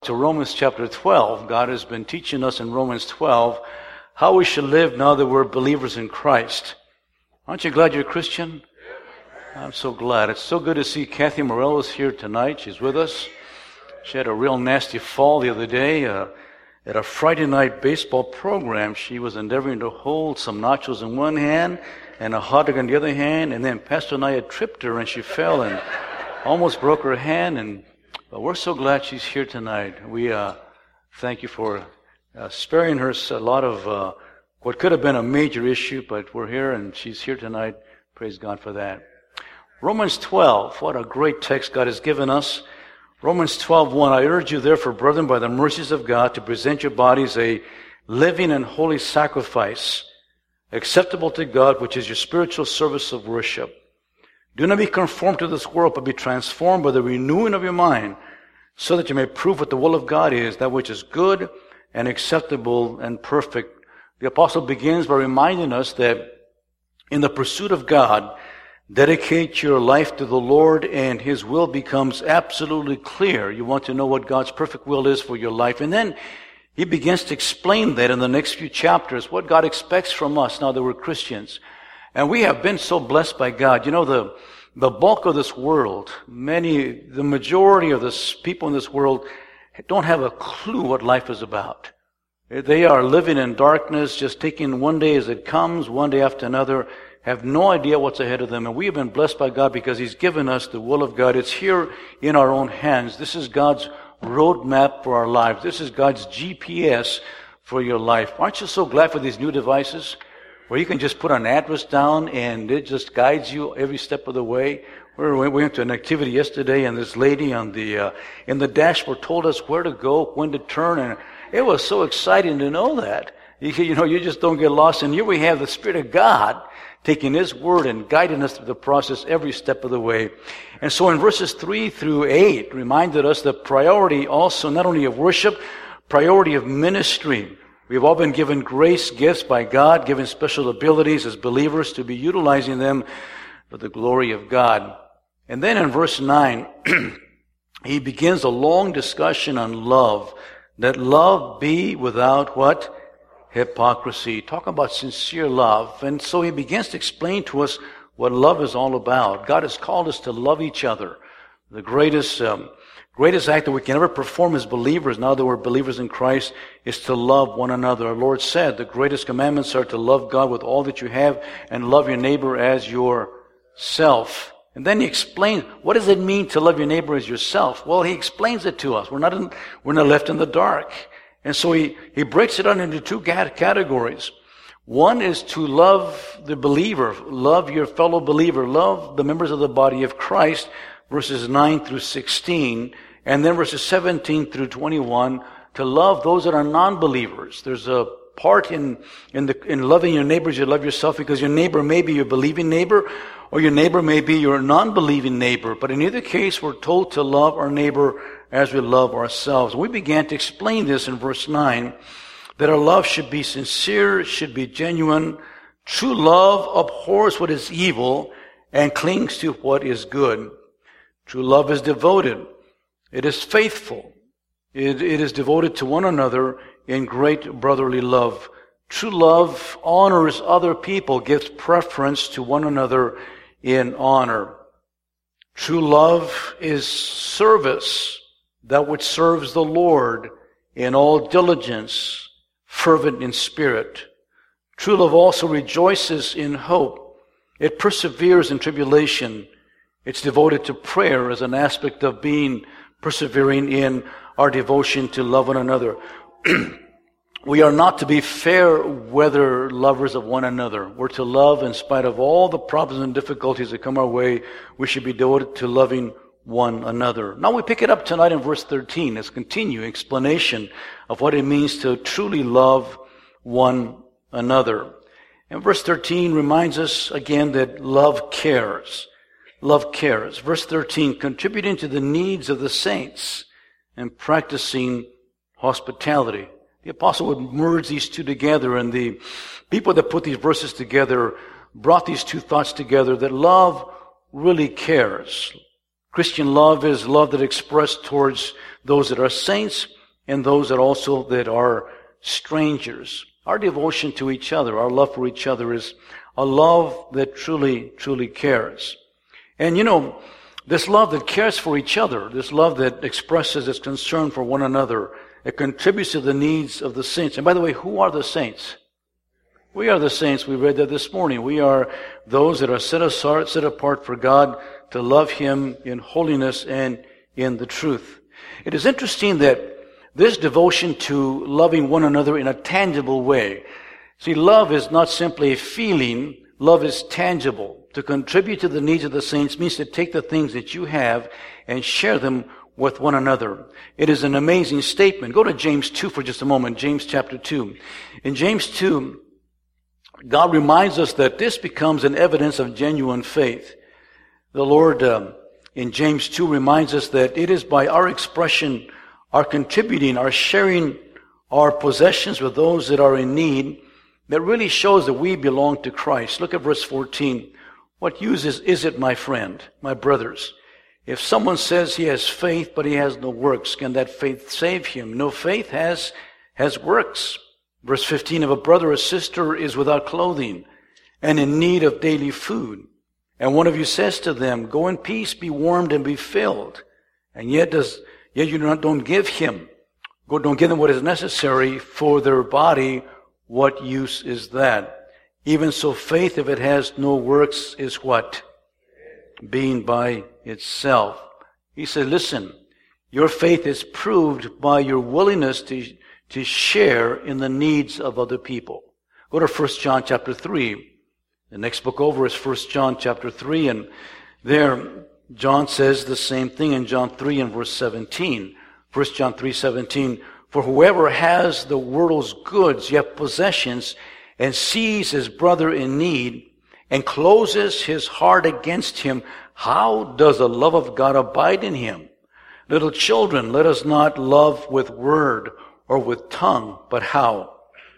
To Romans chapter 12. God has been teaching us in Romans 12 how we should live now that we're believers in Christ. Aren't you glad you're a Christian? I'm so glad. It's so good to see Kathy Morelos here tonight. She's with us. She had a real nasty fall the other day at a Friday night baseball program. She was endeavoring to hold some nachos in one hand and a hot dog in the other hand, and then Pastor and I had tripped her and she fell and almost broke her hand. But we're so glad she's here tonight. We thank you for sparing her a lot of what could have been a major issue, but we're here and she's here tonight. Praise God for that. Romans 12, what a great text God has given us. Romans 12:1, I urge you therefore, brethren, by the mercies of God, to present your bodies a living and holy sacrifice, acceptable to God, which is your spiritual service of worship. Do not be conformed to this world, but be transformed by the renewing of your mind, so that you may prove what the will of God is, that which is good and acceptable and perfect. The apostle begins by reminding us that in the pursuit of God, dedicate your life to the Lord and His will becomes absolutely clear. You want to know what God's perfect will is for your life. And then he begins to explain that in the next few chapters, what God expects from us now that we're Christians. And we have been so blessed by God. You know, the bulk of this world, the majority of the people in this world don't have a clue what life is about. They are living in darkness, just taking one day as it comes, one day after another, have no idea what's ahead of them. And we have been blessed by God because He's given us the will of God. It's here in our own hands. This is God's roadmap for our lives. This is God's GPS for your life. Aren't you so glad for these new devices, where you can just put an address down and it just guides you every step of the way? We went to an activity yesterday, and this lady in the dashboard told us where to go, when to turn, and it was so exciting to know that. You know, you just don't get lost. And here we have the Spirit of God taking His Word and guiding us through the process every step of the way. And so in verses 3 through 8 reminded us the priority also not only of worship, priority of ministry. We've all been given grace gifts by God, given special abilities as believers to be utilizing them for the glory of God. And then in verse 9, he begins a long discussion on love. That love be without what? Hypocrisy. Talk about sincere love. And so he begins to explain to us what love is all about. God has called us to love each other. The greatest act that we can ever perform as believers, now that we're believers in Christ, is to love one another. Our Lord said the greatest commandments are to love God with all that you have and love your neighbor as yourself. And then he explains, what does it mean to love your neighbor as yourself? Well, he explains it to us. We're not left in the dark. And so he breaks it down into two categories. One is to love the believer, love your fellow believer, love the members of the body of Christ, verses 9 through 16, and then verses 17 through 21, to love those that are non-believers. There's a part in loving your neighbors, you love yourself, because your neighbor may be your believing neighbor, or your neighbor may be your non-believing neighbor. But in either case, we're told to love our neighbor as we love ourselves. We began to explain this in verse 9, that our love should be sincere, should be genuine. True love abhors what is evil and clings to what is good. True love is devoted. It is faithful. It is devoted to one another in great brotherly love. True love honors other people, gives preference to one another in honor. True love is service, that which serves the Lord in all diligence, fervent in spirit. True love also rejoices in hope. It perseveres in tribulation. It's devoted to prayer as an aspect of persevering in our devotion to love one another. We are not to be fair weather lovers of one another. We're to love in spite of all the problems and difficulties that come our way. We should be devoted to loving one another. Now we pick it up tonight in verse 13. Let's continue explanation of what it means to truly love one another. And verse 13 reminds us again that love cares. Love cares. Verse 13, contributing to the needs of the saints and practicing hospitality. The apostle would merge these two together, and the people that put these verses together brought these two thoughts together, that love really cares. Christian love is love that expressed towards those that are saints and those that also that are strangers. Our devotion to each other, our love for each other is a love that truly, truly cares. And this love that cares for each other, this love that expresses its concern for one another, it contributes to the needs of the saints. And by the way, who are the saints? We are the saints. We read that this morning. We are those that are set apart for God to love Him in holiness and in the truth. It is interesting that this devotion to loving one another in a tangible way. See, love is not simply a feeling. Love is tangible. To contribute to the needs of the saints means to take the things that you have and share them with one another. It is an amazing statement. Go to James 2 for just a moment. James chapter 2. In James 2, God reminds us that this becomes an evidence of genuine faith. The Lord, in James 2, reminds us that it is by our expression, our contributing, our sharing our possessions with those that are in need, that really shows that we belong to Christ. Look at verse 14. What use is it, my friend, my brothers, if someone says he has faith but he has no works, can that faith save him? No, faith has works. Verse 15, if a brother or sister is without clothing and in need of daily food, and one of you says to them, go in peace, be warmed and be filled, and yet you don't give them what is necessary for their body, what use is that? Even so, faith, if it has no works, is what? Being by itself. He said, listen, your faith is proved by your willingness to share in the needs of other people. Go to 1 John chapter 3. The next book over is 1 John chapter 3, and there John says the same thing in John 3 and verse 17. 1 John 3:17, for whoever has the world's goods, yet possessions, and sees his brother in need, and closes his heart against him, how does the love of God abide in him? Little children, let us not love with word or with tongue, but how?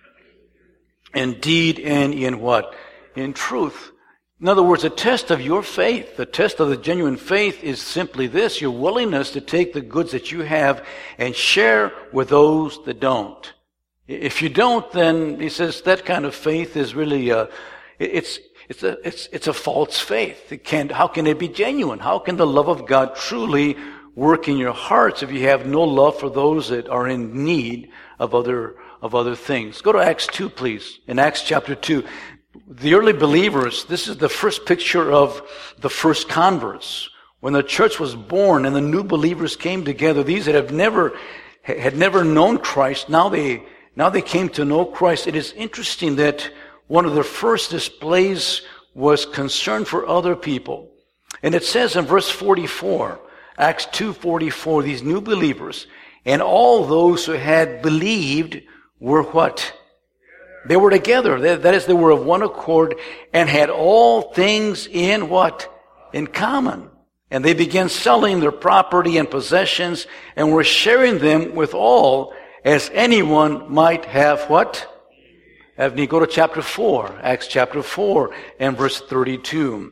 In deed and in what? In truth. In other words, the test of your faith, the test of the genuine faith is simply this, your willingness to take the goods that you have and share with those that don't. If you don't, then he says that kind of faith is really it's a false faith. How can it be genuine? How can the love of God truly work in your hearts if you have no love for those that are in need of other things? Go to Acts 2, please. In Acts chapter 2, the early believers, this is the first picture of the first converts. When the church was born and the new believers came together, these that had never known Christ, now they came to know Christ. It is interesting that one of the first displays was concern for other people. And it says in verse 44, Acts 2:44, these new believers and all those who had believed were what? They were together. That is, they were of one accord and had all things in what? In common. And they began selling their property and possessions and were sharing them with all as anyone might have what? Have need. Go to chapter 4, Acts chapter 4 and verse 32.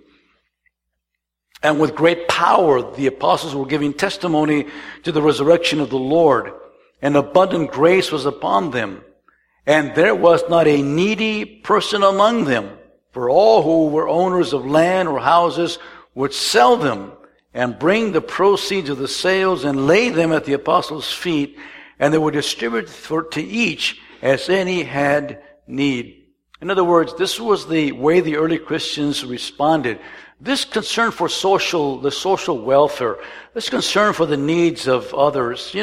And with great power the apostles were giving testimony to the resurrection of the Lord, and abundant grace was upon them. And there was not a needy person among them, for all who were owners of land or houses would sell them and bring the proceeds of the sales and lay them at the apostles' feet, and they would distribute to each as any had need. In other words, this was the way the early Christians responded. This concern for the social welfare, this concern for the needs of others,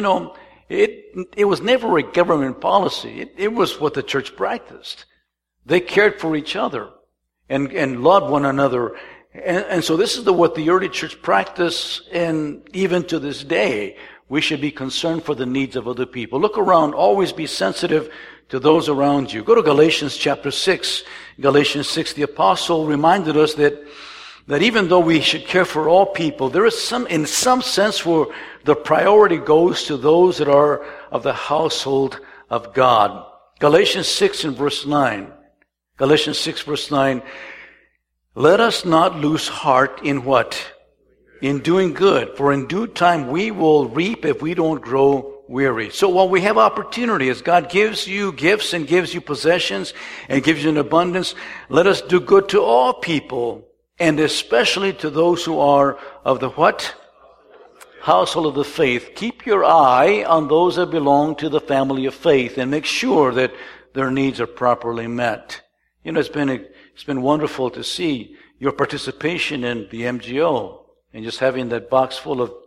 it was never a government policy. It was what the church practiced. They cared for each other and loved one another. And so this is what the early church practiced, and even to this day, we should be concerned for the needs of other people. Look around, always be sensitive to those around you. Go to Galatians chapter 6. Galatians 6, the apostle reminded us that even though we should care for all people, there is in some sense where the priority goes to those that are of the household of God. Galatians 6 and verse 9. Galatians 6 verse 9. Let us not lose heart in what? In doing good, for in due time we will reap if we don't grow weary. So while we have opportunity, as God gives you gifts and gives you possessions and gives you an abundance, let us do good to all people, and especially to those who are of the what? Household of the faith. Keep your eye on those that belong to the family of faith and make sure that their needs are properly met. You know, it's been wonderful to see your participation in the MGO and just having that box full of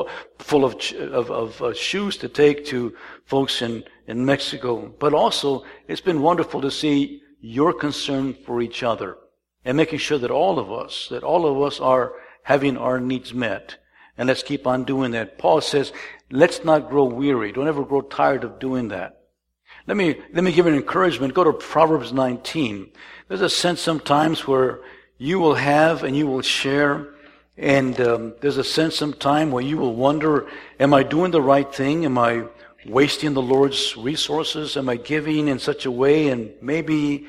shoes to take to folks in Mexico. But also, it's been wonderful to see your concern for each other and making sure that all of us are having our needs met. And let's keep on doing that. Paul says, let's not grow weary. Don't ever grow tired of doing that. Let me give an encouragement. Go to Proverbs 19. There's a sense sometimes where you will have and you will share. And there's a sense sometime where you will wonder, am I doing the right thing? Am I wasting the Lord's resources? Am I giving in such a way? And maybe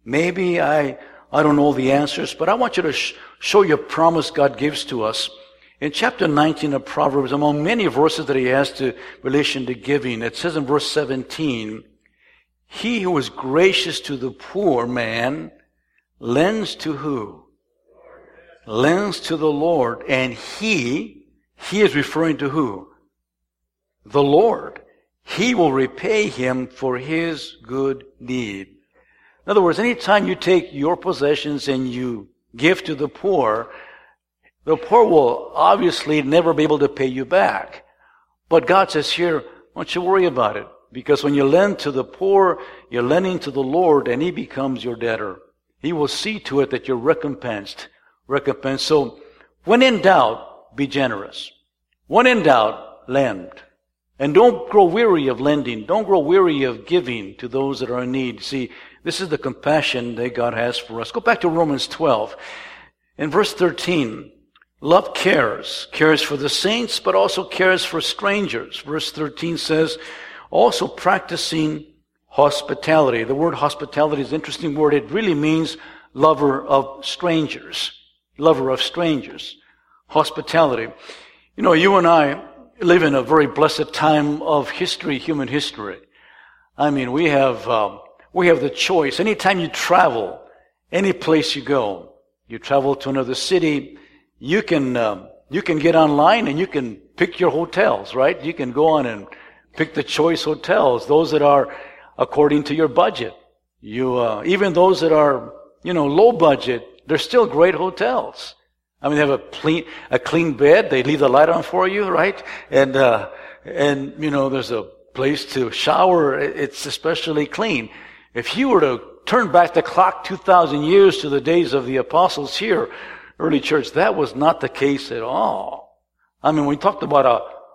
I don't know the answers, but I want you to show you a promise God gives to us. In chapter 19 of Proverbs, among many verses that he has to relation to giving, it says in verse 17, he who is gracious to the poor man lends to who? Lends to the Lord, and he is referring to who? The Lord. He will repay him for his good deed. In other words, anytime you take your possessions and you give to the poor will obviously never be able to pay you back. But God says here, don't you worry about it, because when you lend to the poor, you're lending to the Lord, and he becomes your debtor. He will see to it that you're recompensed. So, when in doubt, be generous. When in doubt, lend. And don't grow weary of lending. Don't grow weary of giving to those that are in need. See, this is the compassion that God has for us. Go back to Romans 12. In verse 13, love cares for the saints, but also cares for strangers. Verse 13 says, also practicing hospitality. The word hospitality is an interesting word. It really means lover of strangers. Lover of strangers. Hospitality. You know, you and I live in a very blessed time of history, human history. I mean, we have the choice. Anytime you travel, any place you go, you travel to another city, you can get online and you can pick your hotels, right? You can go on and pick the choice hotels, those that are according to your budget. Even those that are, low budget, they're still great hotels. I mean, they have a clean bed. They leave the light on for you, right? And there's a place to shower. It's especially clean. If you were to turn back the clock 2,000 years to the days of the apostles here, early church, that was not the case at all. I mean, we talked about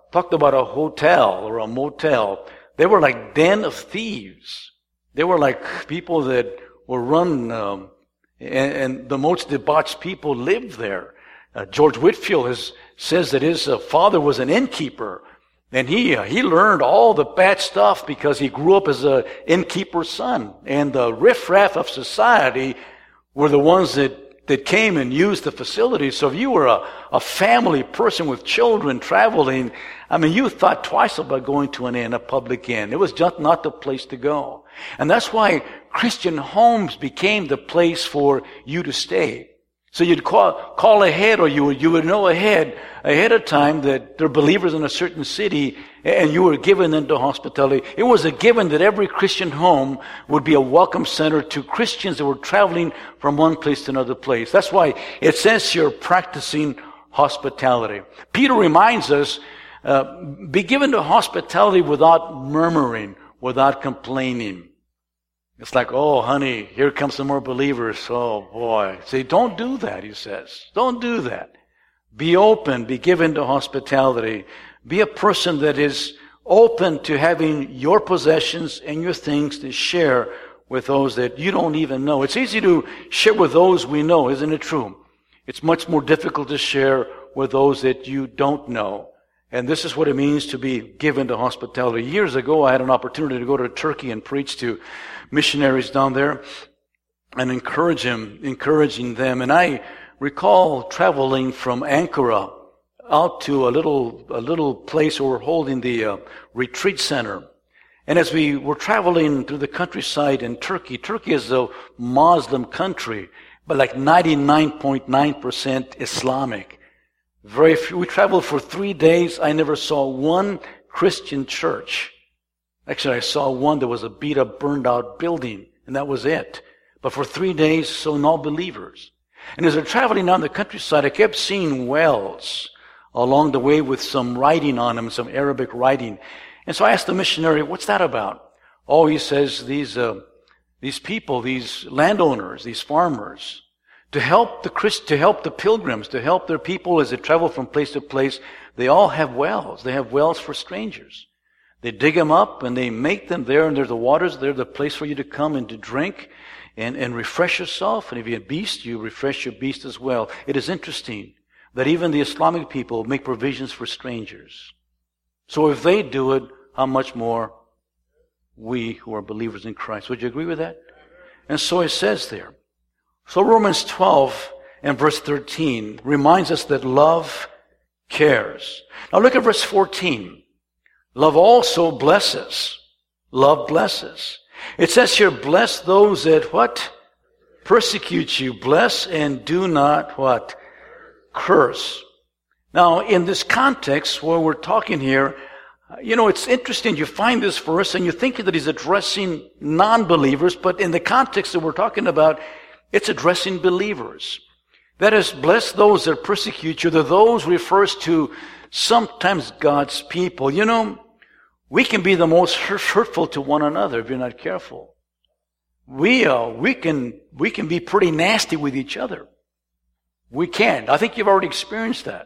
a hotel or a motel. They were like den of thieves. They were like people that were run, and the most debauched people lived there. George Whitefield says that his father was an innkeeper, and he learned all the bad stuff because he grew up as an innkeeper's son. And the riffraff of society were the ones that came and used the facilities. So if you were a family person with children traveling, I mean, you thought twice about going to a public inn. It was just not the place to go. And that's why Christian homes became the place for you to stay. So you'd call ahead, or you would know ahead of time that there are believers in a certain city, and you were given into hospitality. It was a given that every Christian home would be a welcome center to Christians that were traveling from one place to another place. That's why it says you're practicing hospitality. Peter reminds us, be given to hospitality without murmuring, without complaining. It's like, oh, honey, here come some more believers. Oh, boy. See, don't do that, he says. Don't do that. Be open. Be given to hospitality. Be a person that is open to having your possessions and your things to share with those that you don't even know. It's easy to share with those we know, isn't it true? It's much more difficult to share with those that you don't know. And this is what it means to be given to hospitality. Years ago, I had an opportunity to go to Turkey and preach to missionaries down there and encouraging them. And I recall traveling from Ankara out to a little place where we're holding the retreat center. And as we were traveling through the countryside in Turkey, Turkey is a Muslim country, but like 99.9% Islamic. Very few. We traveled for 3 days. I never saw one Christian church. Actually, I saw one that was a beat-up, burned-out building, and that was it. But for 3 days, so no believers. And as we're traveling down the countryside, I kept seeing wells along the way with some writing on them, some Arabic writing. And so I asked the missionary, what's that about? Oh, he says, these people, these landowners, these farmers, to help the pilgrims, to help their people as they travel from place to place, they all have wells. They have wells for strangers. They dig them up and they make them there, and there's the waters there, the place for you to come and to drink and refresh yourself. And if you have a beast, you refresh your beast as well. It is interesting that even the Islamic people make provisions for strangers. So if they do it, how much more we who are believers in Christ? Would you agree with that? And so it says there. So Romans 12 and verse 13 reminds us that love cares. Now look at verse 14. Love also blesses. Love blesses. It says here, bless those that what? Persecute you. Bless and do not what? Curse. Now in this context where we're talking here, it's interesting. You find this verse and you think that he's addressing non-believers, but in the context that we're talking about, it's addressing believers. That is, bless those that persecute you. Those refers to sometimes God's people. We can be the most hurtful to one another if you're not careful. We can be pretty nasty with each other. We can. I think you've already experienced that.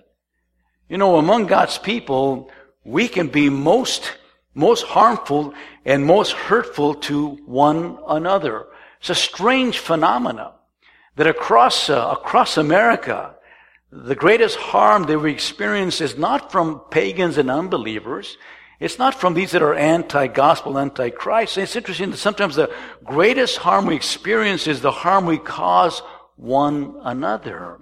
Among God's people, we can be most harmful and most hurtful to one another. It's a strange phenomena that across America, the greatest harm that we experience is not from pagans and unbelievers. It's not from these that are anti-gospel, anti-Christ. It's interesting that sometimes the greatest harm we experience is the harm we cause one another.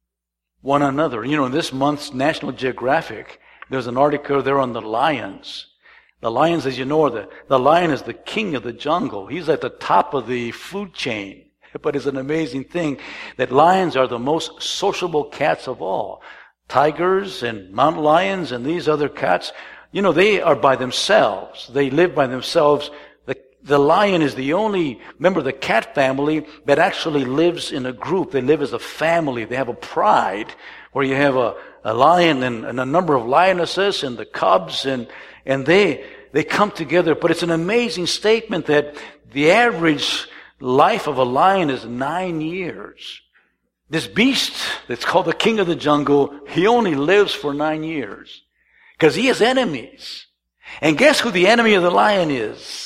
One another. In this month's National Geographic, there's an article there on the lions. The lions, as you know, the lion is the king of the jungle. He's at the top of the food chain. But it's an amazing thing that lions are the most sociable cats of all. Tigers and mountain lions and these other cats, they are by themselves. They live by themselves. The lion is the only member of the cat family that actually lives in a group. They live as a family. They have a pride where you have a lion and a number of lionesses and the cubs and they come together. But it's an amazing statement that the average life of a lion is 9 years. This beast that's called the king of the jungle, he only lives for 9 years because he has enemies. And guess who the enemy of the lion is?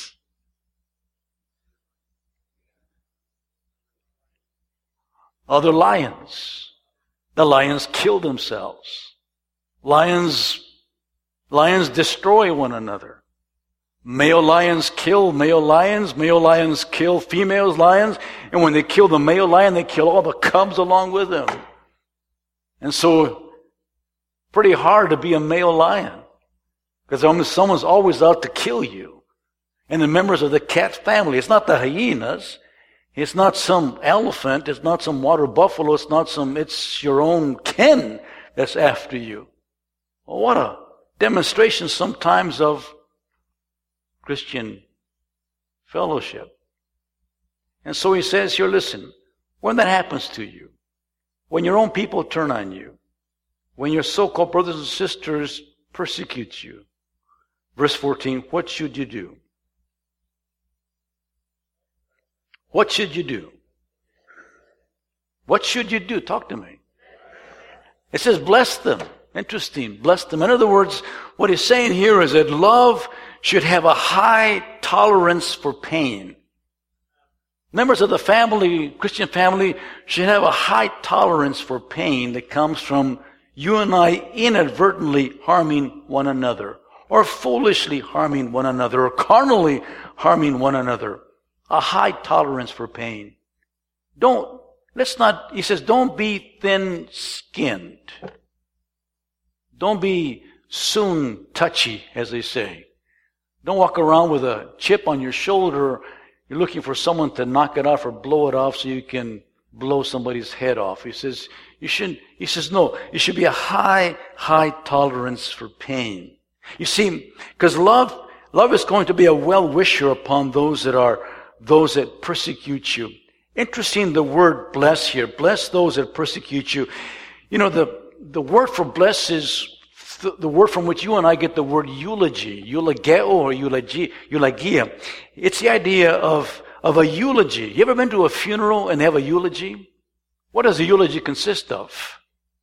Other lions. The lions kill themselves. Lions destroy one another. Male lions kill male lions kill female lions, and when they kill the male lion, they kill all the cubs along with them. And so, pretty hard to be a male lion, because someone's always out to kill you. And the members of the cat family, it's not the hyenas, it's not some elephant, it's not some water buffalo, it's your own kin that's after you. Well, what a demonstration sometimes of Christian fellowship. And so he says here, listen, when that happens to you, when your own people turn on you, when your so-called brothers and sisters persecute you, verse 14, what should you do? What should you do? What should you do? Talk to me. It says bless them. Interesting. Bless them. In other words, what he's saying here is that love should have a high tolerance for pain. Members of the family, Christian family, should have a high tolerance for pain that comes from you and I inadvertently harming one another, or foolishly harming one another, or carnally harming one another. A high tolerance for pain. He says, don't be thin-skinned. Don't be soon touchy, as they say. Don't walk around with a chip on your shoulder. You're looking for someone to knock it off or blow it off so you can blow somebody's head off. He says, no, it should be a high tolerance for pain. You see, because love is going to be a well-wisher upon those that persecute you. Interesting, the word bless here. Bless those that persecute you. You know, the word for bless is the word from which you and I get the word eulogy, eulogeo or eulogia. It's the idea of a eulogy. You ever been to a funeral and have a eulogy? What does a eulogy consist of?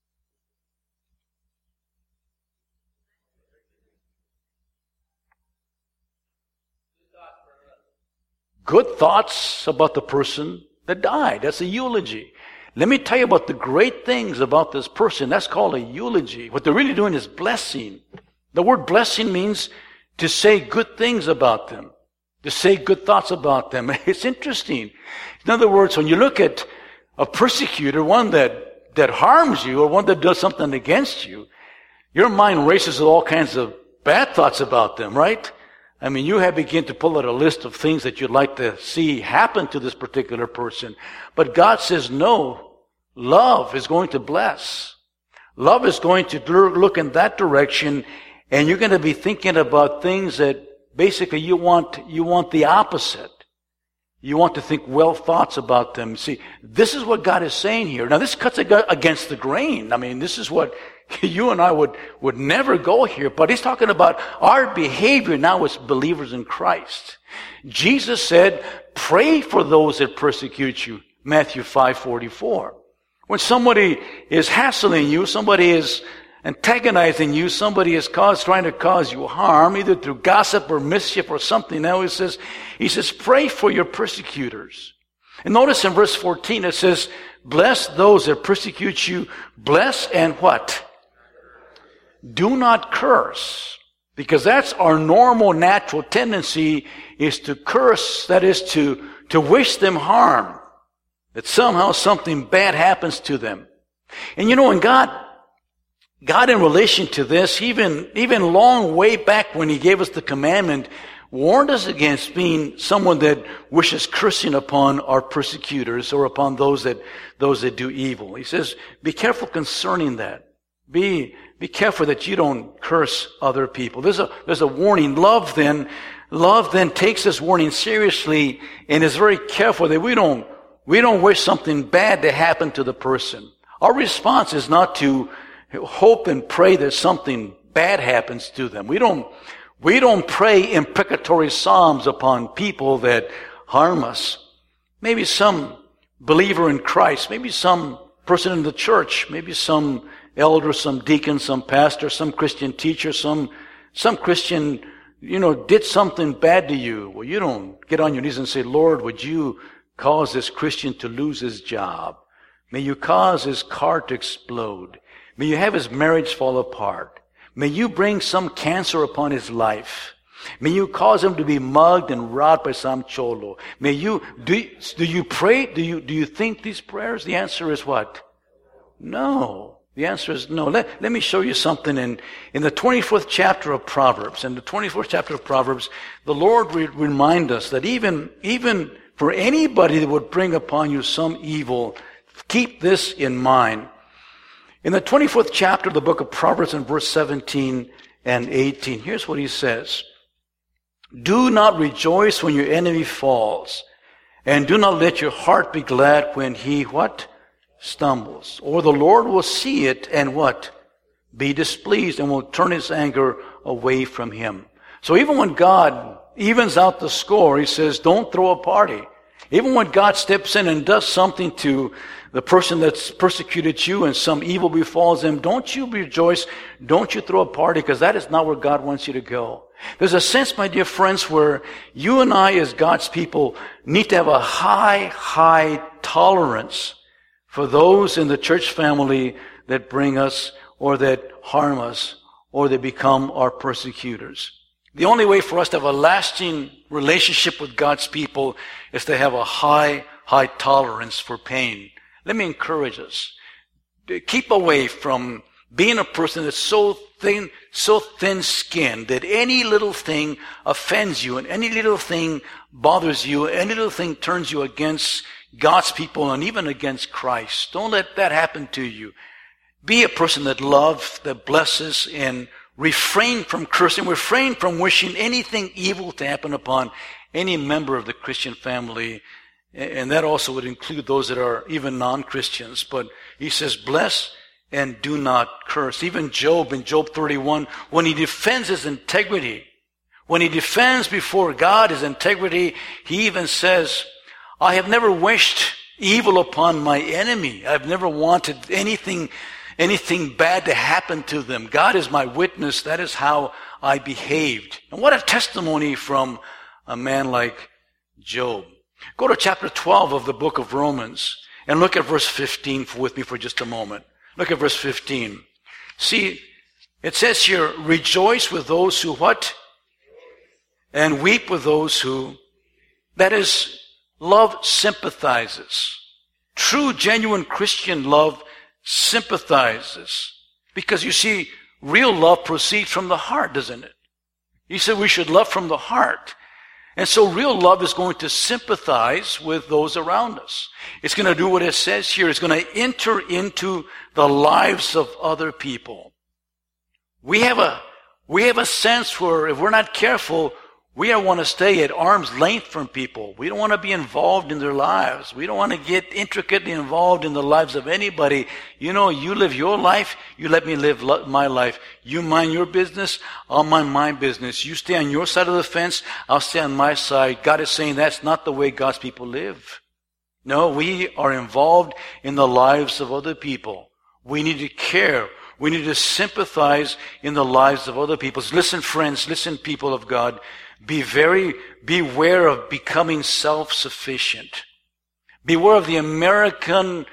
Good thoughts about the person that died. That's a eulogy. Let me tell you about the great things about this person. That's called a eulogy. What they're really doing is blessing. The word blessing means to say good things about them, to say good thoughts about them. It's interesting. In other words, when you look at a persecutor, one that harms you or one that does something against you, your mind races with all kinds of bad thoughts about them, right? I mean, you have begun to pull out a list of things that you'd like to see happen to this particular person. But God says, no, love is going to bless. Love is going to look in that direction, and you're going to be thinking about things that basically you want the opposite. You want to think well thoughts about them. See, this is what God is saying here. Now, this cuts against the grain. I mean, this is what you and I would never go here. But he's talking about our behavior now as believers in Christ. Jesus said, pray for those that persecute you. Matthew 5:44. When somebody is hassling you, somebody is antagonizing you, somebody is trying to cause you harm, either through gossip or mischief or something. Now he says, pray for your persecutors. And notice in verse 14 it says, bless those that persecute you. Bless and what? Do not curse. Because that's our normal, natural tendency, is to curse, that is to wish them harm. That somehow something bad happens to them. And you know, when God in relation to this, even long way back when he gave us the commandment, warned us against being someone that wishes cursing upon our persecutors or upon those that do evil. He says, be careful concerning that. Be careful that you don't curse other people. There's a warning. Love then takes this warning seriously and is very careful that we don't wish something bad to happen to the person. Our response is not to hope and pray that something bad happens to them. We don't pray imprecatory psalms upon people that harm us. Maybe some believer in Christ, maybe some person in the church, maybe some elder, some deacon, some pastor, some Christian teacher, some Christian, did something bad to you. Well, you don't get on your knees and say, Lord, would you cause this Christian to lose his job? May you cause his car to explode. May you have his marriage fall apart. May you bring some cancer upon his life. May you cause him to be mugged and robbed by some cholo. Do you pray? Do you think these prayers? The answer is what? No. The answer is no. Let me show you something in the 24th chapter of Proverbs. In the 24th chapter of Proverbs, the Lord will remind us that even for anybody that would bring upon you some evil, keep this in mind. In the 24th chapter of the book of Proverbs, in verse 17 and 18, here's what he says. Do not rejoice when your enemy falls, and do not let your heart be glad when he, what? Stumbles. Or the Lord will see it and what? Be displeased and will turn his anger away from him. So even when God evens out the score, he says, don't throw a party. Even when God steps in and does something to the person that's persecuted you and some evil befalls them, don't you rejoice, don't you throw a party, because that is not where God wants you to go. There's a sense, my dear friends, where you and I as God's people need to have a high tolerance for those in the church family that bring us or that harm us or that become our persecutors. The only way for us to have a lasting relationship with God's people is to have a high tolerance for pain. Let me encourage us. Keep away from being a person that's so thin-skinned that any little thing offends you and any little thing bothers you, any little thing turns you against God's people and even against Christ. Don't let that happen to you. Be a person that loves, that blesses, and refrain from cursing, refrain from wishing anything evil to happen upon any member of the Christian family. And that also would include those that are even non-Christians. But he says, bless and do not curse. Even Job, in Job 31, when he defends his integrity, when he defends before God his integrity, he even says, I have never wished evil upon my enemy. I've never wanted anything bad to happen to them. God is my witness. That is how I behaved. And what a testimony from a man like Job. Go to chapter 12 of the book of Romans and look at verse 15 with me for just a moment. Look at verse 15. See, it says here, rejoice with those who what? And weep with those who, that is, love sympathizes. True, genuine Christian love sympathizes. Because you see, real love proceeds from the heart, doesn't it? He said we should love from the heart. And so real love is going to sympathize with those around us. It's going to do what it says here. It's going to enter into the lives of other people. We have a sense where if we're not careful, we don't want to stay at arm's length from people. We don't want to be involved in their lives. We don't want to get intricately involved in the lives of anybody. You know, you live your life, you let me live my life. You mind your business, I'll mind my business. You stay on your side of the fence, I'll stay on my side. God is saying that's not the way God's people live. No, we are involved in the lives of other people. We need to care. We need to sympathize in the lives of other people. Listen, friends, listen, people of God. Beware of becoming self-sufficient. Beware of the American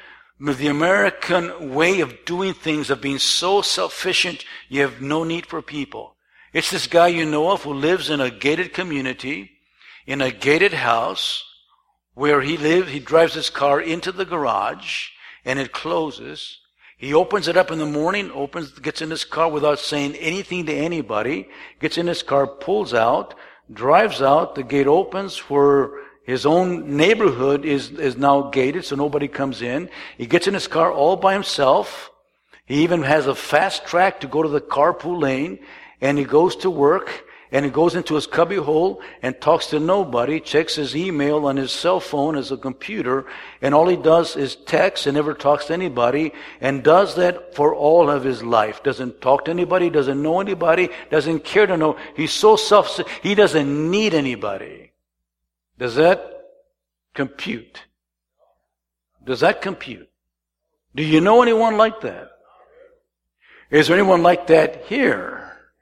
way of doing things, of being so self-sufficient you have no need for people. It's this guy you know of who lives in a gated community, in a gated house, where he drives his car into the garage, and it closes. He opens it up in the morning, gets in his car without saying anything to anybody, gets in his car, pulls out, drives out, the gate opens where his own neighborhood is now gated so nobody comes in. He gets in his car all by himself. He even has a fast track to go to the carpool lane, and he goes to work, and he goes into his cubby hole and talks to nobody, checks his email on his cell phone as a computer, and all he does is text and never talks to anybody, and does that for all of his life. Doesn't talk to anybody, doesn't know anybody, doesn't care to know. He's so he doesn't need anybody. Does that compute? Does that compute? Do you know anyone like that? Is there anyone like that here?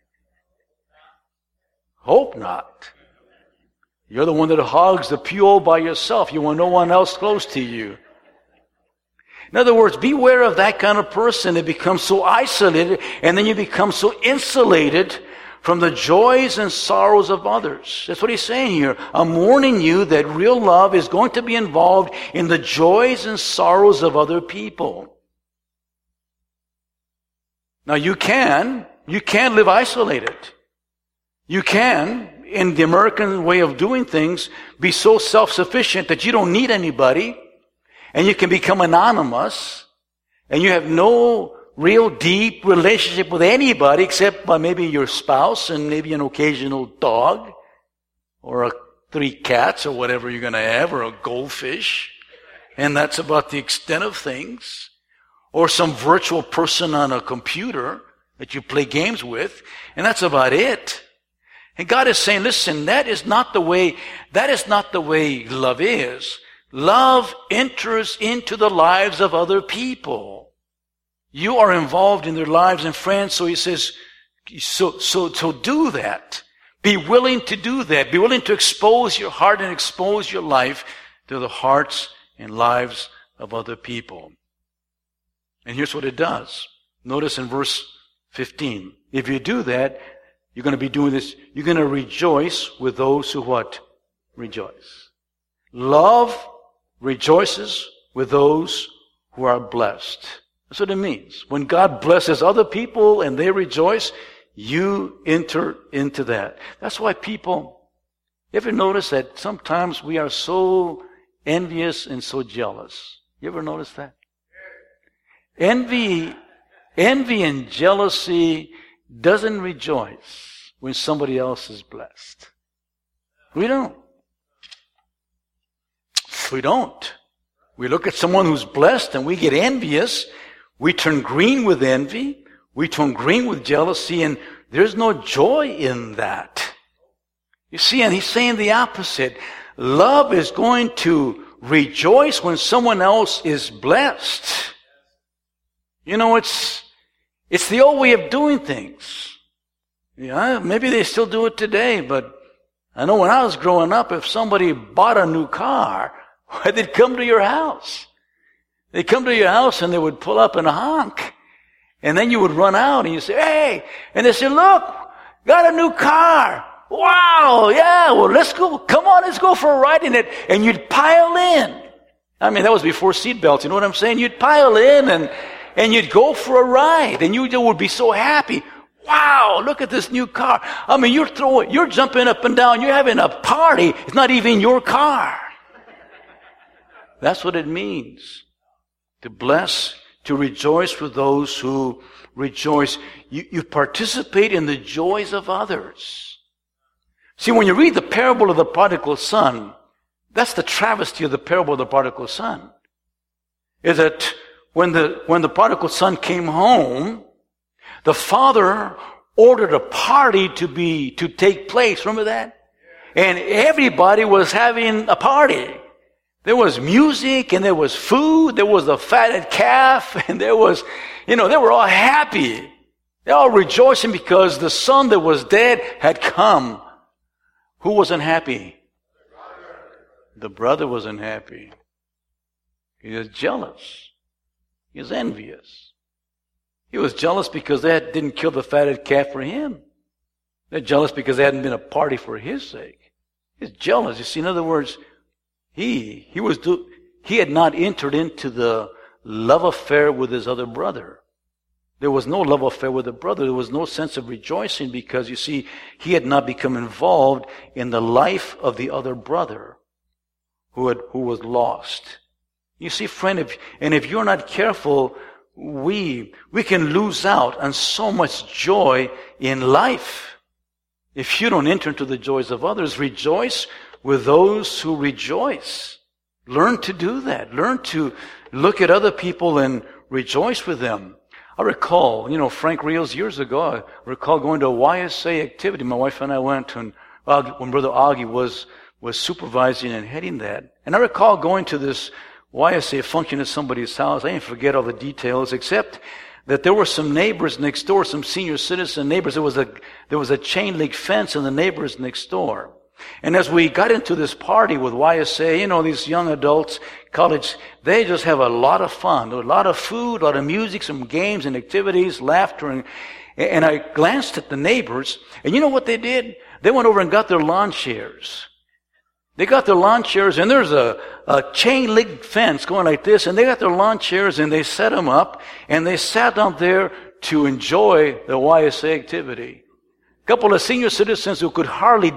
Hope not. You're the one that hogs the pew all by yourself. You want no one else close to you. In other words, beware of that kind of person that becomes so isolated, and then you become so insulated from the joys and sorrows of others. That's what he's saying here. I'm warning you that real love is going to be involved in the joys and sorrows of other people. Now you can live isolated. You can, in the American way of doing things, be so self-sufficient that you don't need anybody, and you can become anonymous, and you have no real deep relationship with anybody except by maybe your spouse and maybe an occasional dog, or 3 cats or whatever you're going to have, or a goldfish, and that's about the extent of things, or some virtual person on a computer that you play games with, and that's about it. And God is saying, listen, that is not the way love is. Love enters into the lives of other people. You are involved in their lives, and friends, so he says, so do that. Be willing to do that. Be willing to expose your heart and expose your life to the hearts and lives of other people. And here's what it does. Notice in verse 15. If you do that, you're going to be doing this. You're going to rejoice with those who what? Rejoice. Love rejoices with those who are blessed. That's what it means. When God blesses other people and they rejoice, you enter into that. That's why people, you ever notice that sometimes we are so envious and so jealous? You ever notice that? Envy and jealousy doesn't rejoice when somebody else is blessed. We don't. We don't. We look at someone who's blessed and we get envious. We turn green with envy. We turn green with jealousy, and there's no joy in that. You see, and he's saying the opposite. Love is going to rejoice when someone else is blessed. You know, it's the old way of doing things. Yeah, maybe they still do it today, but I know when I was growing up, if somebody bought a new car, they'd come to your house. They'd come to your house and they would pull up and honk. And then you would run out and you say, hey, and they say, look, got a new car. Wow, yeah, well, let's go. Come on, let's go for a ride in it. And you'd pile in. I mean, that was before seatbelts, you know what I'm saying? You'd pile in and you'd go for a ride and you would be so happy. Wow, look at this new car. I mean, you're jumping up and down. You're having a party. It's not even your car. That's what it means. To bless, to rejoice with those who rejoice. You participate in the joys of others. See, when you read the parable of the prodigal son, that's the travesty of the parable of the prodigal son. Is that when the prodigal son came home, the father ordered a party to take place. Remember that? And everybody was having a party. There was music and there was food. There was a fatted calf and there was, they were all happy. They all rejoicing because the son that was dead had come. Who wasn't happy? The brother wasn't happy. He was jealous. He was envious. He was jealous because they didn't kill the fatted calf for him. They're jealous because there hadn't been a party for his sake. He's jealous. You see, in other words, he had not entered into the love affair with his other brother. There was no love affair with the brother. There was no sense of rejoicing because, you see, he had not become involved in the life of the other brother who was lost. You see, friend, if you're not careful, we can lose out on so much joy in life. If you don't enter into the joys of others, rejoice with those who rejoice. Learn to do that. Learn to look at other people and rejoice with them. I recall, Frank Rios years ago, I recall going to a YSA activity. My wife and I went when Brother Augie was supervising and heading that. And I recall going to this YSA function at somebody's house. I didn't forget all the details, except that there were some neighbors next door, some senior citizen neighbors. There was a chain link fence in the neighbors next door. And as we got into this party with YSA, these young adults, college, they just have a lot of fun. A lot of food, a lot of music, some games and activities, laughter. And I glanced at the neighbors, and you know what they did? They went over and got their lawn chairs. They got their lawn chairs, and there's a chain link fence going like this, and they got their lawn chairs, and they set them up, and they sat down there to enjoy the YSA activity. A couple of senior citizens who could hardly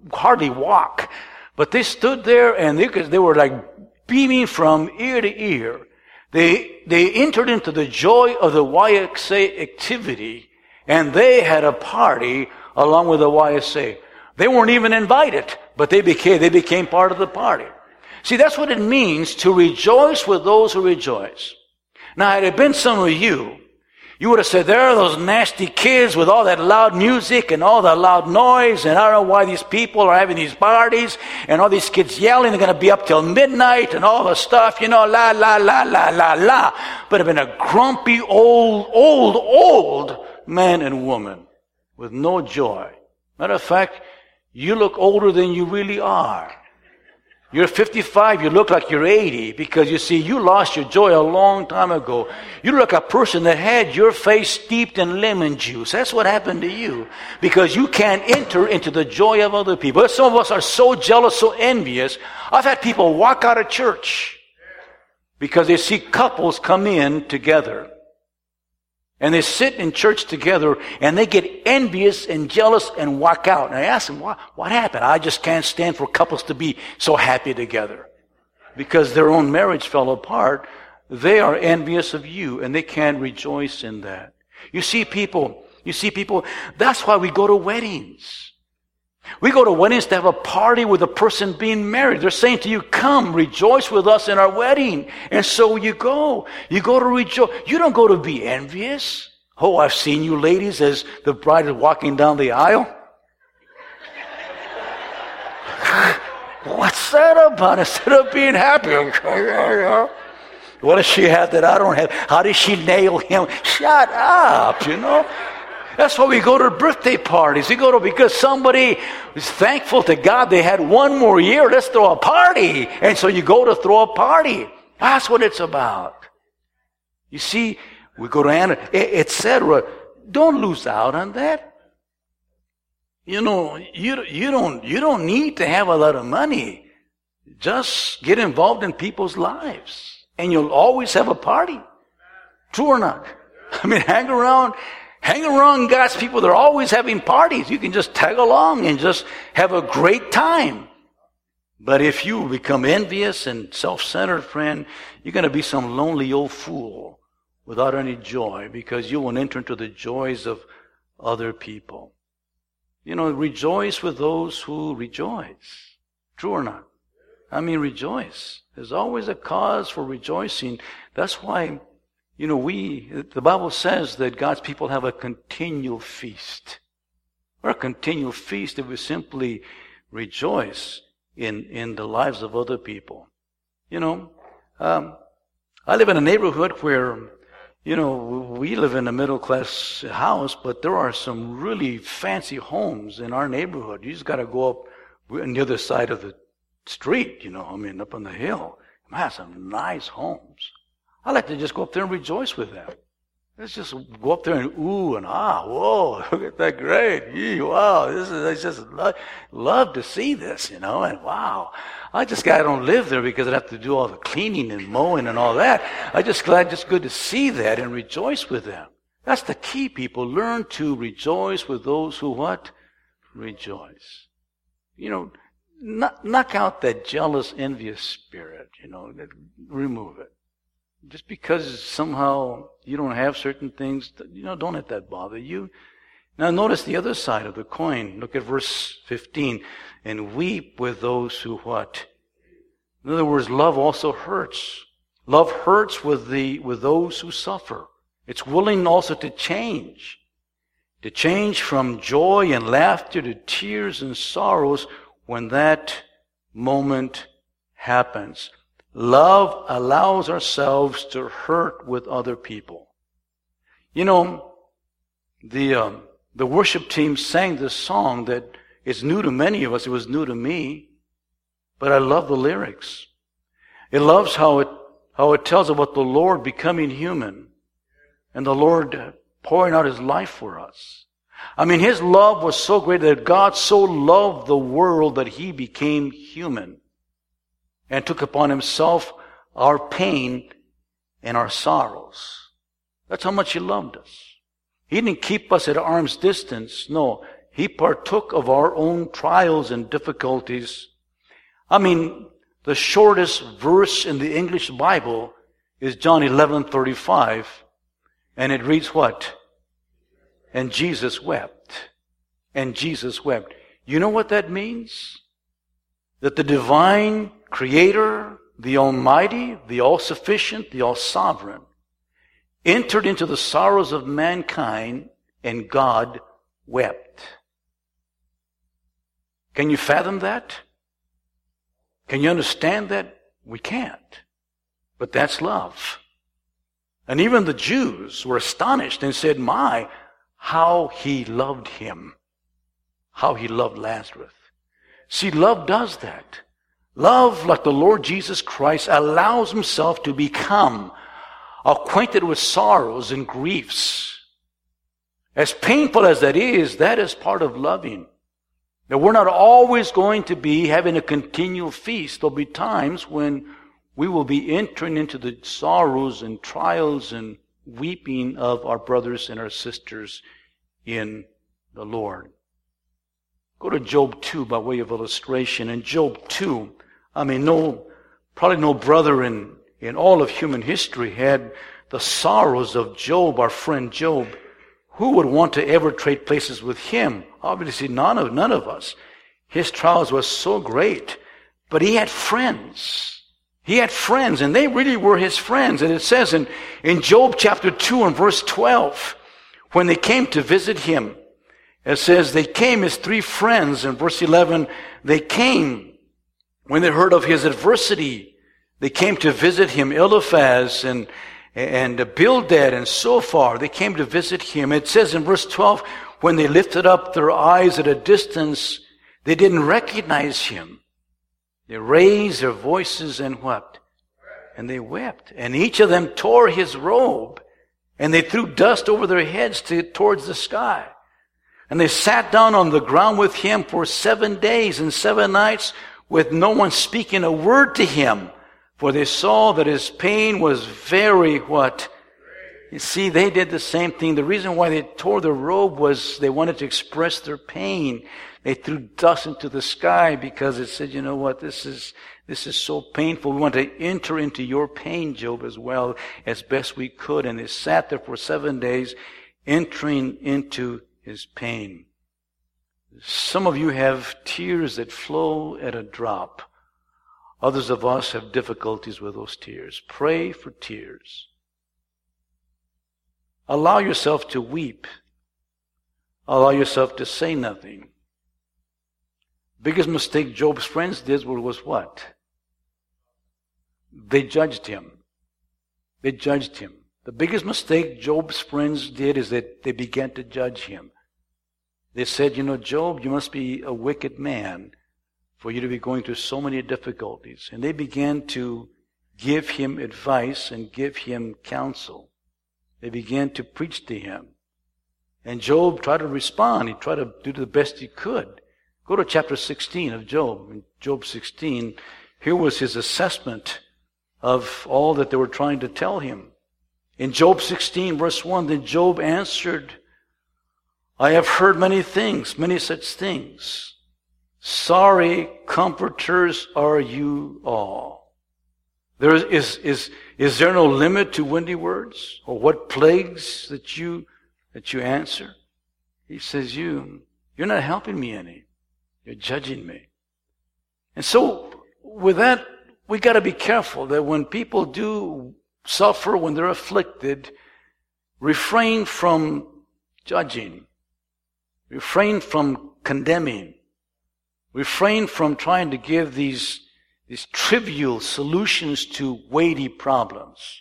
walk, but they stood there, and they were like beaming from ear to ear. They entered into the joy of the YSA activity, and they had a party along with the YSA. They weren't even invited, but they became part of the party. See, that's what it means to rejoice with those who rejoice. Now, had it been some of you would have said, there are those nasty kids with all that loud music and all that loud noise, and I don't know why these people are having these parties, and all these kids yelling, they're going to be up till midnight, and all the stuff, la, la, la, la, la, la. But have been a grumpy, old man and woman with no joy. Matter of fact, you look older than you really are. You're 55, you look like you're 80 because, you see, you lost your joy a long time ago. You look like a person that had your face steeped in lemon juice. That's what happened to you because you can't enter into the joy of other people. Some of us are so jealous, so envious. I've had people walk out of church because they see couples come in together. And they sit in church together and they get envious and jealous and walk out. And I ask them, what happened? I just can't stand for couples to be so happy together. Because their own marriage fell apart. They are envious of you and they can't rejoice in that. You see people, that's why we go to weddings. We go to weddings to have a party with a person being married. They're saying to you, come, rejoice with us in our wedding. And so you go. You go to rejoice. You don't go to be envious. Oh, I've seen you ladies as the bride is walking down the aisle. What's that about? Instead of being happy. What does she have that I don't have? How did she nail him? Shut up, you know. That's why we go to birthday parties. We go to because somebody is thankful to God they had one more year. Let's throw a party. And so you go to throw a party. That's what it's about. You see, we go to Anna, etc. Don't lose out on that. You know, you don't need to have a lot of money. Just get involved in people's lives, and you'll always have a party. True or not? I mean, hang around God's people. They're always having parties. You can just tag along and just have a great time. But if you become envious and self-centered, friend, you're going to be some lonely old fool without any joy, because you won't enter into the joys of other people. You know, rejoice with those who rejoice. True or not? I mean, rejoice. There's always a cause for rejoicing. That's why, you know, the Bible says that God's people have a continual feast. Or a continual feast if we simply rejoice in the lives of other people. You know, I live in a neighborhood where, you know, we live in a middle-class house, but there are some really fancy homes in our neighborhood. You just got to go up on the other side of the street, you know, I mean, up on the hill. Man, some nice homes. I like to just go up there and rejoice with them. Let's just go up there and ooh and ah, whoa, look at that, great. Yee, wow, I just love to see this, you know, and wow. I don't live there because I'd have to do all the cleaning and mowing and all that. Just good to see that and rejoice with them. That's the key, people. Learn to rejoice with those who what? Rejoice. You know, knock out that jealous, envious spirit, you know, remove it. Just because somehow you don't have certain things, you know, don't let that bother you. Now notice the other side of the coin. Look at verse 15. And weep with those who what? In other words, love also hurts. Love hurts with those who suffer. It's willing also to change. To change from joy and laughter to tears and sorrows when that moment happens. Love allows ourselves to hurt with other people. You know, the worship team sang this song that is new to many of us. It was new to me, but I love the lyrics. It loves how it tells about the Lord becoming human and the Lord pouring out His life for us. I mean, His love was so great that God so loved the world that He became human and took upon Himself our pain and our sorrows. That's how much He loved us. He didn't keep us at arm's distance. No, He partook of our own trials and difficulties. I mean, the shortest verse in the English Bible is John 11:35, and it reads what? And Jesus wept. And Jesus wept. You know what that means? That the divine Creator, the Almighty, the All-Sufficient, the All-Sovereign, entered into the sorrows of mankind, and God wept. Can you fathom that? Can you understand that? We can't. But that's love. And even the Jews were astonished and said, my, how He loved him. How He loved Lazarus. See, love does that. Love, like the Lord Jesus Christ, allows Himself to become acquainted with sorrows and griefs. As painful as that is part of loving. Now, we're not always going to be having a continual feast. There'll be times when we will be entering into the sorrows and trials and weeping of our brothers and our sisters in the Lord. Go to Job 2 by way of illustration. In Job 2, probably no brother in all of human history had the sorrows of Job, our friend Job. Who would want to ever trade places with him? Obviously none of us. His trials were so great. But he had friends. He had friends, and they really were his friends. And it says in Job chapter 2 and verse 12, when they came to visit him, it says they came, his three friends. In verse 11, they came when they heard of his adversity. They came to visit him, Eliphaz and Bildad and Zophar. They came to visit him. It says in verse 12, when they lifted up their eyes at a distance, they didn't recognize him. They raised their voices and what? And they wept. And each of them tore his robe, and they threw dust over their heads towards the sky. And they sat down on the ground with him for 7 days and 7 nights with no one speaking a word to him. For they saw that his pain was very what? You see, they did the same thing. The reason why they tore their robe was they wanted to express their pain. They threw dust into the sky because it said, you know what, this is so painful. We want to enter into your pain, Job, as well as best we could. And they sat there for 7 days entering into his pain. Some of you have tears that flow at a drop. Others of us have difficulties with those tears. Pray for tears. Allow yourself to weep. Allow yourself to say nothing. Biggest mistake Job's friends did was what? They judged him. They judged him. The biggest mistake Job's friends did is that they began to judge him. They said, you know, Job, you must be a wicked man for you to be going through so many difficulties. And they began to give him advice and give him counsel. They began to preach to him. And Job tried to respond. He tried to do the best he could. Go to chapter 16 of Job. In Job 16, here was his assessment of all that they were trying to tell him. In Job 16, verse 1, then Job answered, I have heard many things, many such things. Sorry comforters are you all. Is there no limit to windy words? Or what plagues that you answer? He says, you're not helping me any. You're judging me. And so, with that, we got to be careful that when people do suffer, when they're afflicted, refrain from judging. Refrain from condemning. Refrain from trying to give these trivial solutions to weighty problems.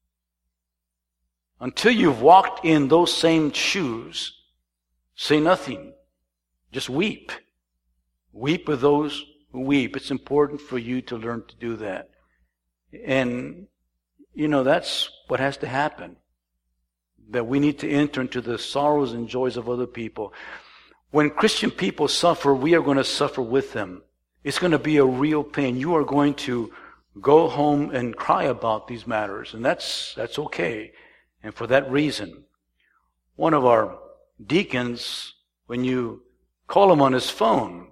Until you've walked in those same shoes, say nothing. Just weep. Weep with those who weep. It's important for you to learn to do that. And, that's what has to happen. That we need to enter into the sorrows and joys of other people. When Christian people suffer, we are going to suffer with them. It's going to be a real pain. You are going to go home and cry about these matters, and that's okay. And for that reason, one of our deacons, when you call him on his phone,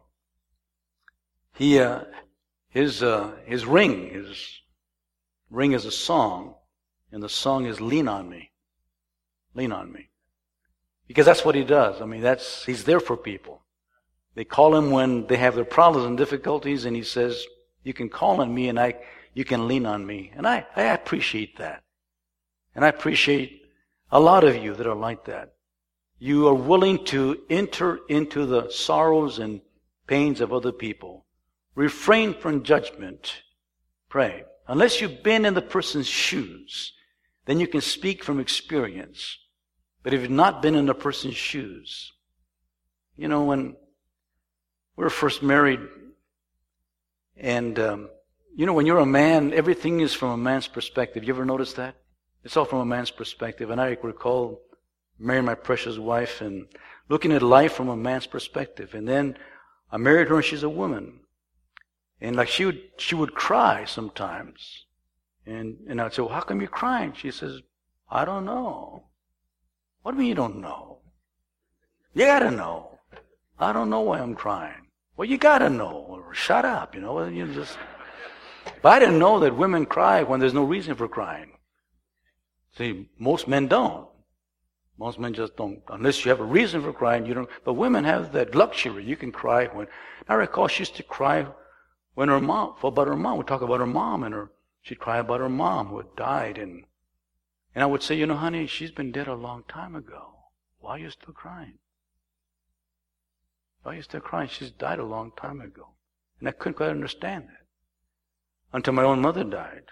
his ring is a song, and the song is Lean on Me. Lean on me. Because that's what he does. He's there for people. They call him when they have their problems and difficulties, and he says, you can call on me and you can lean on me. And I appreciate that. And I appreciate a lot of you that are like that. You are willing to enter into the sorrows and pains of other people. Refrain from judgment. Pray. Unless you've been in the person's shoes, then you can speak from experience. But if you've not been in a person's shoes, when we were first married, and, when you're a man, everything is from a man's perspective. You ever notice that? It's all from a man's perspective. And I recall marrying my precious wife and looking at life from a man's perspective. And then I married her and she's a woman. And she would cry sometimes. And I'd say, well, how come you're crying? She says, I don't know. What do you mean you don't know? You gotta know. I don't know why I'm crying. Well, you gotta know. Or shut up, you just... But I didn't know that women cry when there's no reason for crying. See, most men don't. Most men just don't. Unless you have a reason for crying, you don't. But women have that luxury. You can cry when... I recall she used to cry when about her mom. We'd talk about her mom, and she'd cry about her mom who had died. And I would say, honey, she's been dead a long time ago. Why are you still crying? Why are you still crying? She's died a long time ago. And I couldn't quite understand that. Until my own mother died.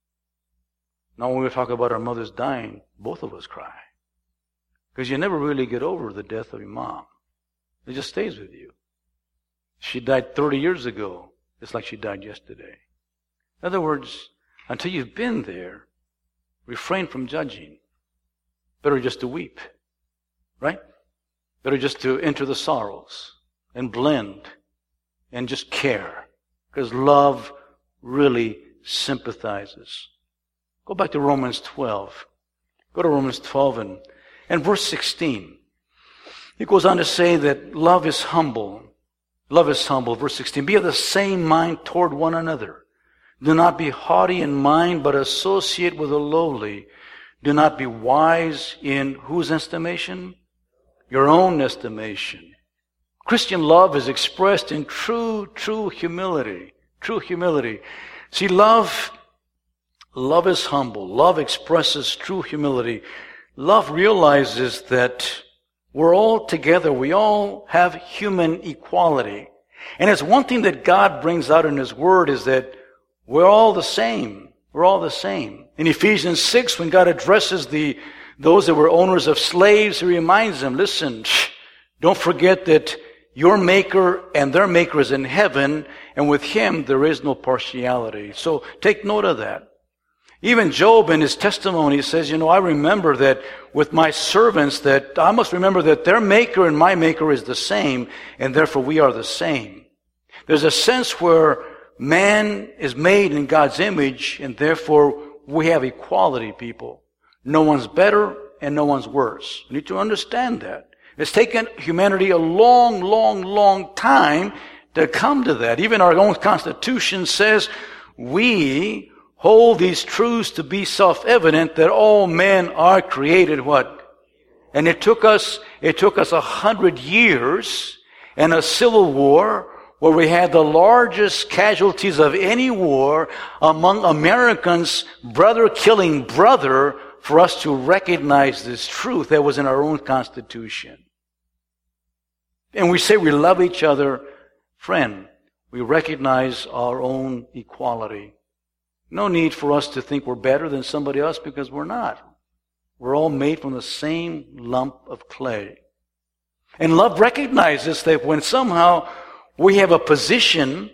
Now when we talk about our mothers dying, both of us cry. Because you never really get over the death of your mom. It just stays with you. She died 30 years ago. It's like she died yesterday. In other words, until you've been there, refrain from judging. Better just to weep. Right? Better just to enter the sorrows and blend and just care. Because love really sympathizes. Go back to Romans 12. Go to Romans 12 and verse 16. He goes on to say that love is humble. Love is humble. Verse 16. Be of the same mind toward one another. Do not be haughty in mind, but associate with the lowly. Do not be wise in whose estimation? Your own estimation. Christian love is expressed in true humility. True humility. See, love is humble. Love expresses true humility. Love realizes that we're all together. We all have human equality. And it's one thing that God brings out in His Word is that we're all the same. We're all the same. In Ephesians 6, when God addresses those that were owners of slaves, He reminds them, listen, don't forget that your maker and their maker is in heaven, and with Him there is no partiality. So take note of that. Even Job in his testimony says, I remember that with my servants that I must remember that their maker and my maker is the same, and therefore we are the same. There's a sense where man is made in God's image, and therefore we have equality, people. No one's better and no one's worse. You need to understand that. It's taken humanity a long time to come to that. Even our own Constitution says we hold these truths to be self-evident that all men are created what? And it took us 100 years and a civil war where we had the largest casualties of any war among Americans, brother killing brother, for us to recognize this truth that was in our own Constitution. And we say we love each other. Friend, we recognize our own equality. No need for us to think we're better than somebody else because we're not. We're all made from the same lump of clay. And love recognizes that when somehow we have a position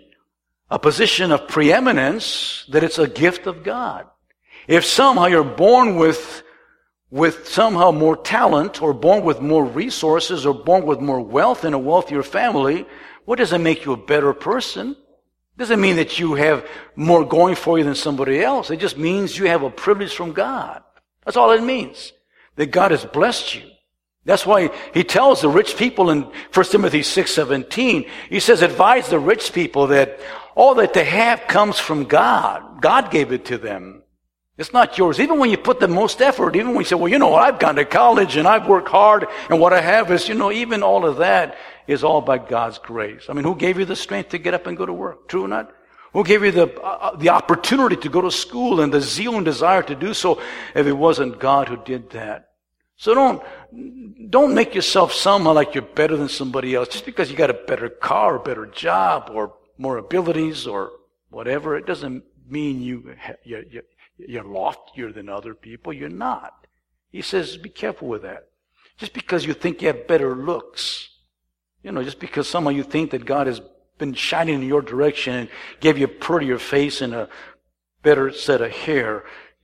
of preeminence, that it's a gift of God. If somehow you're born with somehow more talent, or born with more resources, or born with more wealth in a wealthier family, what does it make you a better person? It doesn't mean that you have more going for you than somebody else. It just means you have a privilege from God. That's all it means. That God has blessed you. That's why He tells the rich people in 1 Timothy 6:17, He says, advise the rich people that all that they have comes from God. God gave it to them. It's not yours. Even when you put the most effort, even when you say, well, I've gone to college and I've worked hard and what I have is, even all of that is all by God's grace. I mean, who gave you the strength to get up and go to work? True or not? Who gave you the opportunity to go to school and the zeal and desire to do so if it wasn't God who did that? So don't make yourself somehow like you're better than somebody else just because you got a better car, or better job, or more abilities, or whatever. It doesn't mean you're loftier than other people. You're not. He says, be careful with that. Just because you think you have better looks, just because somehow you think that God has been shining in your direction and gave you a prettier face and a better set of hair,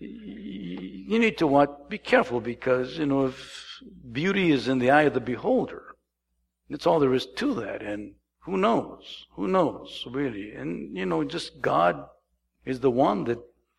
you need to what? Be careful because, if beauty is in the eye of the beholder, that's all there is to that. And who knows? Who knows, really? And, just God is the one that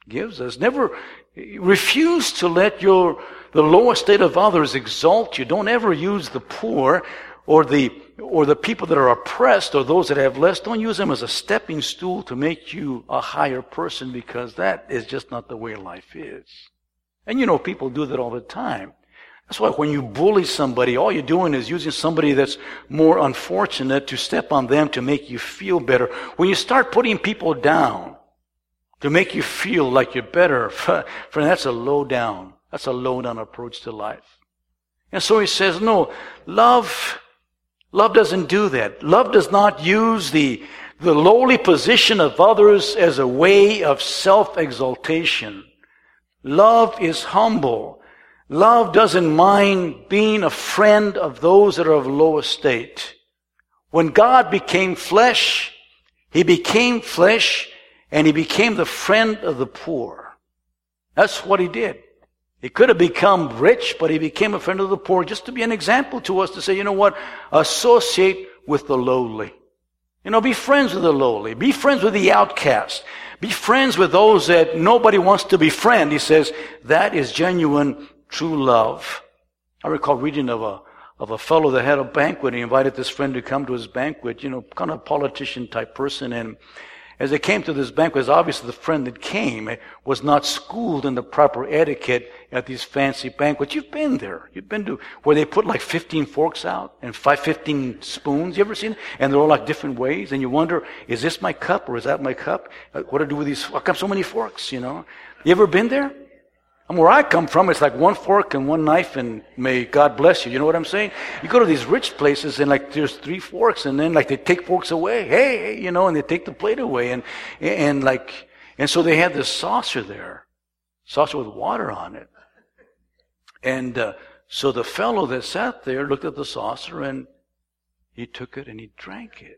gives us. Never refuse to let the low estate of others exalt you. Don't ever use the poor or the people that are oppressed or those that have less. Don't use them as a stepping stool to make you a higher person, because that is just not the way life is. And you know, people do that all the time. That's why when you bully somebody, all you're doing is using somebody that's more unfortunate to step on them to make you feel better. When you start putting people down to make you feel like you're better, friend, that's a low down. That's a low down approach to life. And so he says, no, love doesn't do that. Love does not use the lowly position of others as a way of self-exaltation. Love is humble. Love doesn't mind being a friend of those that are of low estate. When God became flesh, He became flesh and He became the friend of the poor. That's what He did. He could have become rich, but He became a friend of the poor just to be an example to us, to say, you know what? Associate with the lowly. You know, be friends with the lowly. Be friends with the outcast. Be friends with those that nobody wants to befriend. He says that is genuine, true love. I recall reading of a fellow that had a banquet. He invited this friend to come to his banquet, you know, kind of politician type person. And as they came to this banquet, it's obviously the friend that came was not schooled in the proper etiquette at these fancy banquets. You've been there. You've been to where they put like 15 forks out and 15 spoons. You ever seen it? And they're all like different ways. And you wonder, is this my cup or is that my cup? What do I do with these? How come so many forks, you know? You ever been there? And where I come from, it's like one fork and one knife, and may God bless you. You know what I'm saying? You go to these rich places, and like there's 3 forks, and then like they take forks away. Hey, you know, and they take the plate away, and so they had this saucer there, saucer with water on it, and so the fellow that sat there looked at the saucer, and he took it and he drank it.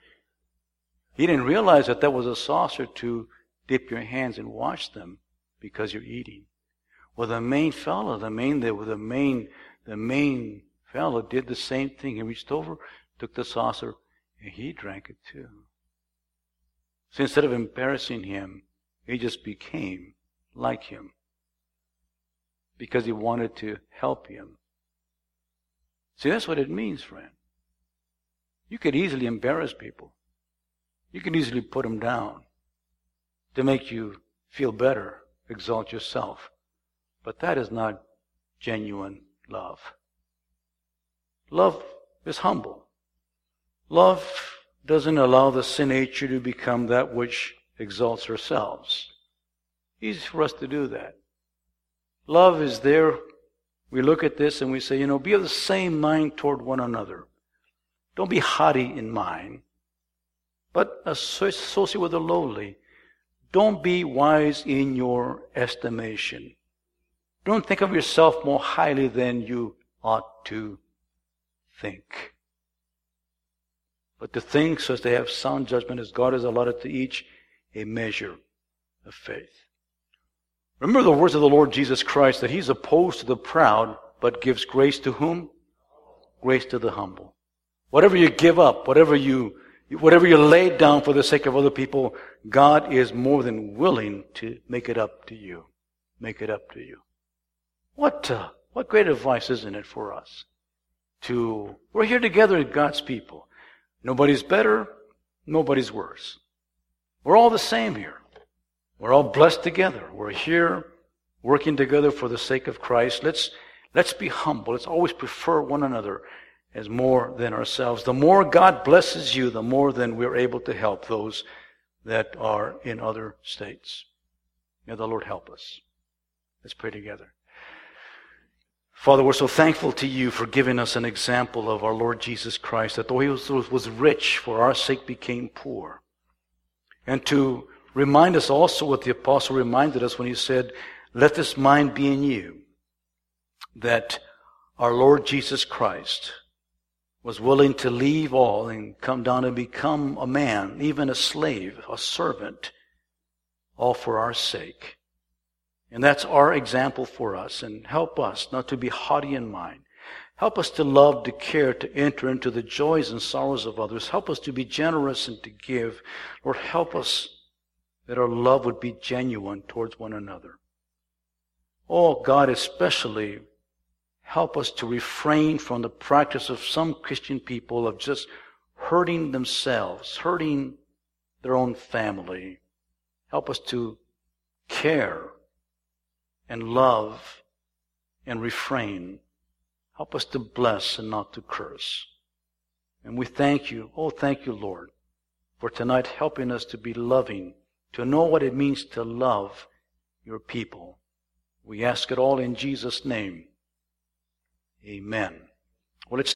He didn't realize that was a saucer to dip your hands and wash them because you're eating. Well, the main fellow did the same thing. He reached over, took the saucer, and he drank it too. So instead of embarrassing him, he just became like him because he wanted to help him. See, that's what it means, friend. You could easily embarrass people. You could easily put them down to make you feel better, exalt yourself. But that is not genuine love. Love is humble. Love doesn't allow the sin nature to become that which exalts ourselves. Easy for us to do that. Love is there. We look at this and we say, you know, be of the same mind toward one another. Don't be haughty in mind, but associate with the lowly. Don't be wise in your estimation. Don't think of yourself more highly than you ought to think. But to think so as to have sound judgment, as God has allotted to each a measure of faith. Remember the words of the Lord Jesus Christ, that He's opposed to the proud, but gives grace to whom? Grace to the humble. Whatever you give up, whatever you lay down for the sake of other people, God is more than willing to make it up to you. Make it up to you. What great advice, isn't it, for us? We're here together as God's people. Nobody's better, nobody's worse. We're all the same here. We're all blessed together. We're here working together for the sake of Christ. Let's be humble. Let's always prefer one another as more than ourselves. The more God blesses you, the more then we're able to help those that are in other states. May the Lord help us. Let's pray together. Father, we're so thankful to You for giving us an example of our Lord Jesus Christ, that though He was rich, for our sake became poor. And to remind us also what the apostle reminded us when he said, let this mind be in you, that our Lord Jesus Christ was willing to leave all and come down and become a man, even a slave, a servant, all for our sake. And that's our example for us. And help us not to be haughty in mind. Help us to love, to care, to enter into the joys and sorrows of others. Help us to be generous and to give. Lord, help us that our love would be genuine towards one another. Oh, God, especially help us to refrain from the practice of some Christian people of just hurting themselves, hurting their own family. Help us to care and love and refrain. Help us to bless and not to curse. And we thank you, oh thank you, Lord, for tonight helping us to be loving, to know what it means to love your people. We ask it all in Jesus' name. Amen. Well, it's